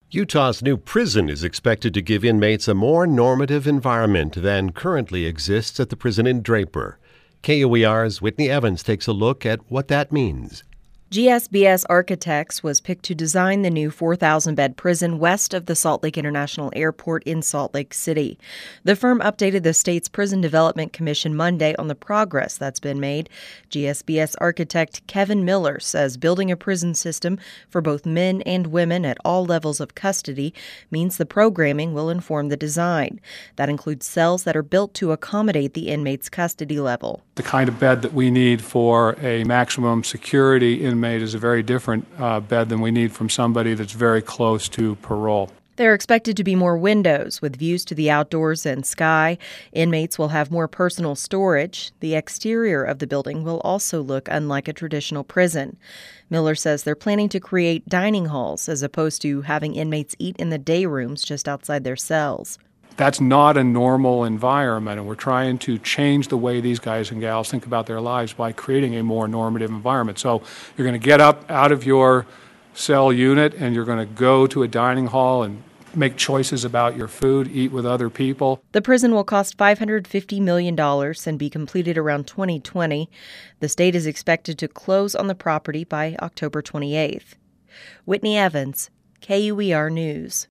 Utah's new prison is expected to give inmates a more normative environment than currently exists at the prison in Draper. KUER's Whitney Evans takes a look at what that means. GSBS Architects was picked to design the new 4,000-bed prison west of the Salt Lake International Airport in Salt Lake City. The firm updated the state's Prison Development Commission Monday on the progress that's been made. GSBS architect Kevin Miller says building a prison system for both men and women at all levels of custody means the programming will inform the design. That includes cells that are built to accommodate the inmate's custody level. The kind of bed that we need for a maximum security inmate is a very different bed than we need from somebody that's very close to parole. There are expected to be more windows with views to the outdoors and sky. Inmates will have more personal storage. The exterior of the building will also look unlike a traditional prison. Miller says they're planning to create dining halls as opposed to having inmates eat in the day rooms just outside their cells. That's not a normal environment, and we're trying to change the way these guys and gals think about their lives by creating a more normative environment. So you're going to get up out of your cell unit and you're going to go to a dining hall and make choices about your food, eat with other people. The prison will cost $550 million and be completed around 2020. The state is expected to close on the property by October 28th. Whitney Evans, KUER News.